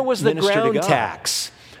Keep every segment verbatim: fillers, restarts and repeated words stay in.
it was the minister to ground God. tax.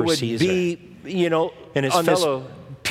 would Caesar. be, you know, And his on fellow this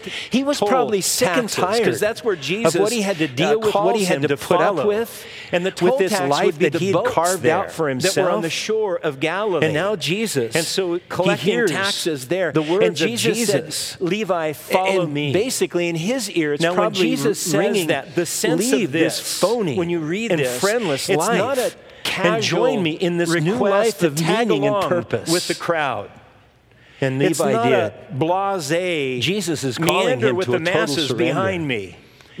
he was toll probably sick and taxes, tired 'cause that's where Jesus, of what he had to deal uh, with, what he calls had him to to put up follow. with, And the toll with this tax life would be that the he had boats carved there out for himself. that were on the shore of Galilee. And now Jesus, And so he collecting hears taxes there. the words and Jesus, of Jesus said, Levi, follow and me. basically in his ear, it's Now, when probably Jesus says ringing that, the sense leave of this this, phony when you read and this, friendless it's life not a casual and join me in this new request life to of tag meaning and along purpose. with the crowd. And Levi It's not did. a blasé Jesus is calling meander him with to the a total masses surrender. behind me.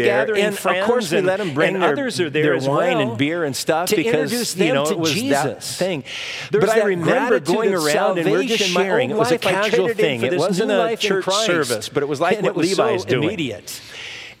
there, gathering and friends, of course we and, let them bring and their, others are there their as wine well and beer and stuff to because introduce you them know to it was Jesus. that thing. There's But I that remember gratitude going of around and we're just salvation. My sharing. It whole was a life, I casual traded in thing. for It this wasn't new a life in church Christ. service, but it was like And what it was Levi's so doing. immediate.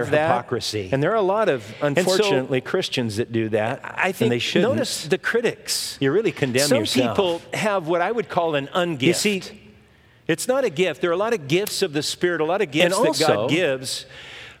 their that. hypocrisy. And there are a lot of, so- unfortunately, Christians that do that. I think, and they shouldn't. notice the critics. You really condemn Some yourself. people have what I would call an ungift. You see, it's not a gift. There are a lot of gifts of the Spirit, a lot of gifts And that also- God gives.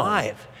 alive.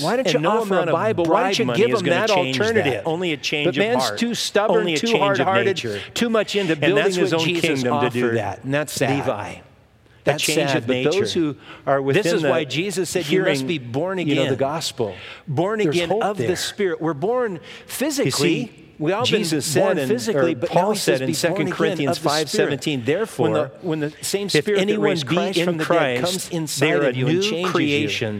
Why don't and you no offer amount a of Bible? Why bribe don't you money give is them gonna that change that. alternative? Only a change But of man's heart. too stubborn, Only a too change of hard-hearted, nature. too much into And building that's his what own Jesus kingdom to offered do that. And that's sad. Levi. That's change sad. of But nature. those who are within This is the why Jesus said you hearing, must be born you know, again. the gospel. Born There's again hope of there. the Spirit. We're born physically. You see, we all Jesus been born said in- physically, or but Paul now he says said in be born Second again Corinthians of the five Spirit. seventeen, therefore, when the, when the same if Spirit that anyone raised be Christ in from the Christ, dead comes they inside are of you a and new changes creation. you.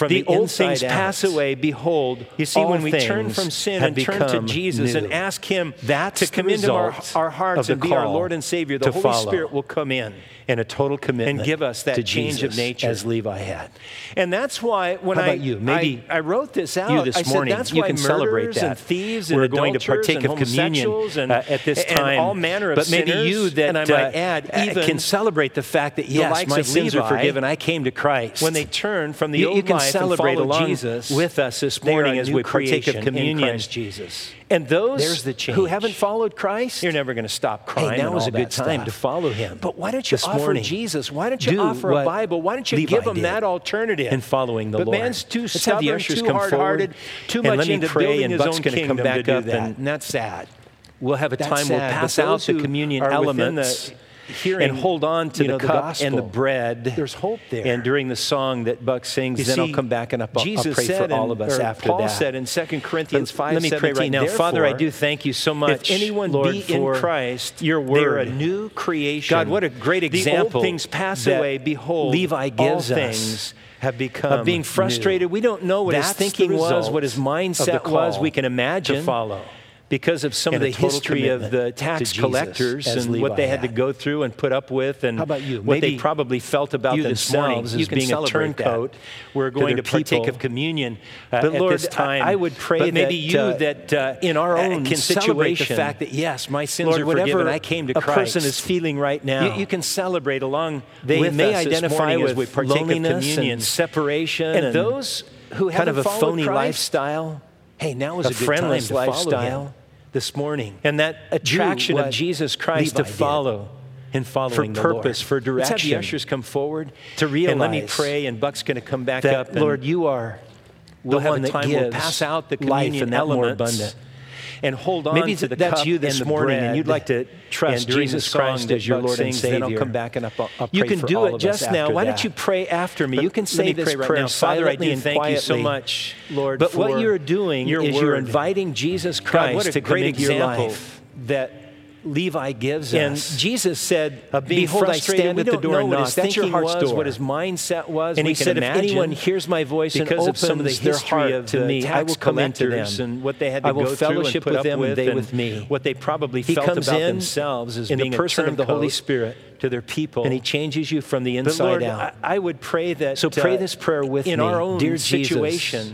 from the, the old inside things out. pass away. Behold, You see, all when we turn things from sin have and turn to become Jesus new. and ask Him That's to the come into our, result our hearts of the and be our call Lord and Savior, the to Holy follow. Spirit will come in and a total commitment and give us that to change Jesus, of nature. as Levi had. And that's why when How I, about you? Maybe I, I wrote this out, you this I said morning, that's you why can celebrate murderers that. and thieves We're and going to adulterers partake and of communion homosexuals and, uh, at this and time. all manner of but maybe sinners, you that and I uh, might add, uh, even can celebrate the fact that, the yes, likes my of sins Levi, are forgiven. I came to Christ. when they turn from the you, old you can life celebrate and follow along Jesus with us this they are morning a as new we partake of creation in communion. Christ Jesus. And those There's the change. who haven't followed Christ, You're never going to stop crying. hey, now and is all a good that time stuff. to follow Him. But why don't you this offer morning, Jesus? Why don't you do offer a what Bible? Why don't you Levi give them did that alternative? in following the but Lord. man's too Let's have the stubborn, ushers too come hard-hearted, forward, too and much let me into pray, building and his Buck's own gonna come kingdom back to do up, that. and And that's sad. We'll have a That's time we'll sad. pass But out those the who communion are within elements the hearing, and hold on to you the know, the cup gospel. and the bread. There's hope there. And during the song that Buck sings, You then see, I'll come back and I'll, I'll Jesus pray said for all in- of us or after Paul that. said in Second Corinthians But five let me pray seventeen, right now. Father, I therefore, do thank you so much, if anyone Lord, be in for Christ, your they're word. a new creation. God, what a great example The old things pass that away. Behold, Levi gives all us things have become of being frustrated. new. We don't know what That's his thinking the was, result what his of mindset the was. call We can imagine to follow. because of some And of a the total history of commitment the to tax Jesus, collectors as and Levi what they had to had. go through and put up with, and How about you? what Maybe they probably felt about you this morning, themselves you as can being a celebrate that. turncoat. We're to going their to partake people. of communion uh, But at Lord, this time. I, I would pray but that maybe you uh, that uh, in our uh, own can celebrate situation, the fact that yes, my sins Lord, are whatever forgiven. I came to a Christ. person is feeling right now, You, you can celebrate along they with may us this identify morning with as we partake loneliness of communion, and separation, and, and those who kind have of a followed phony Christ, lifestyle. Hey, now is a a, good friendless time to follow lifestyle Him this morning. and that attraction what of Jesus Christ Levi to did follow in for following the purpose, Lord. for Let's have the direction, ushers come forward to realize and let me pray. And Buck's going to come back that, up. And Lord, you are we'll the have one a that time gives we'll pass out the life communion and that more elements abundant. and hold on Maybe to the that's cup you this and the morning, and bread, you'd like to trust and during Jesus the song Christ that as your Buck Lord and sings, Then I'll Savior. come back and I'll, I'll You pray can for do all it of just us now. after Why that. don't you pray after me? But You can let say me this pray right prayer now. Father, I silently do and thank you so quietly. much, Lord, But for what you're doing your is you're word. inviting Jesus God, Christ what a to come great into your example life. that Levi gives And us. Jesus said, Of being behold, I frustrated, stand we at the don't door know and what knock. his That's your thinking heart's was, door. what his mindset was. And we he can said, if imagine, anyone hears my voice and because of some of the opens their history heart of to the me, I tax will come into them. collectors and what they had to I will go through fellowship and put with up them with, and they and with me. what they probably He felt comes about in themselves as in the being person a of the Holy turncoat Spirit, to their people. and he changes you from the But inside Lord, out. I, I would pray that So pray uh, this prayer with in me. our own Dear Jesus, situation.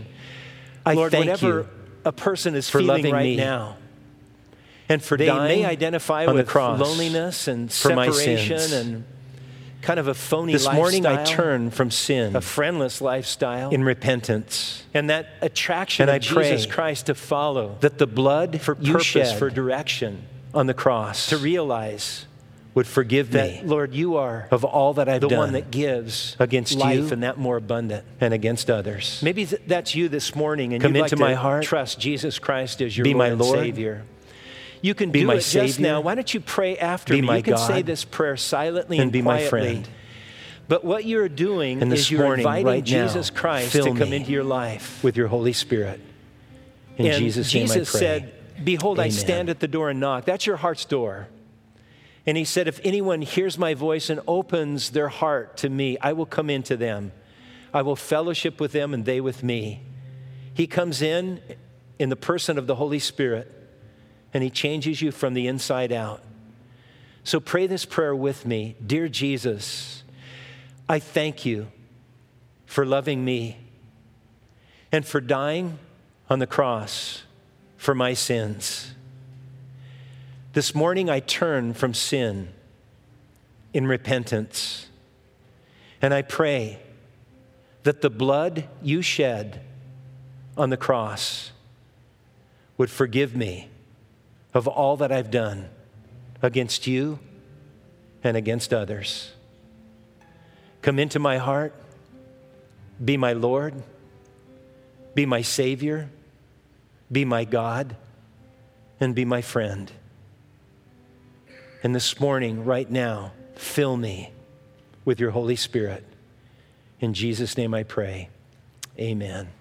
I Lord, thank whatever you a person is for feeling loving right me now, and for they dying may identify on the with cross loneliness and for my separation sins. and kind of a phony This lifestyle, morning I turn from sin a friendless lifestyle, in repentance, and that attraction and of I pray Jesus Christ to follow, that the blood for you purpose, shed for direction, on the cross to realize would forgive that, me Lord, you are of all that I've the done one that gives against life you and that more abundant. and against others. Maybe th- that's you this morning, and Come you'd into like my to heart. trust Jesus Christ as your Be Lord my and Lord. Savior. You can Be do my it just Savior. now. Why don't you pray after Be me? my You can say God. this prayer silently And and, be my quietly. friend. But what you're doing And is this you're morning, inviting right now, Jesus Christ fill to come me into your life. with your Holy Spirit. In and Jesus' name I Jesus pray. said, behold, I Amen. stand at the door and knock. That's your heart's door. And he said, if anyone hears my voice and opens their heart to me, I will come into them. I will fellowship with them and they with me. He comes in in the person of the Holy Spirit, and he changes you from the inside out. So pray this prayer with me. Dear Jesus, I thank you for loving me and for dying on the cross for my sins. This morning I turn from sin in repentance, and I pray that the blood you shed on the cross would forgive me of all that I've done against you and against others. Come into my heart, be my Lord, be my Savior, be my God, and be my friend. And this morning, right now, fill me with your Holy Spirit. In Jesus' name I pray, amen.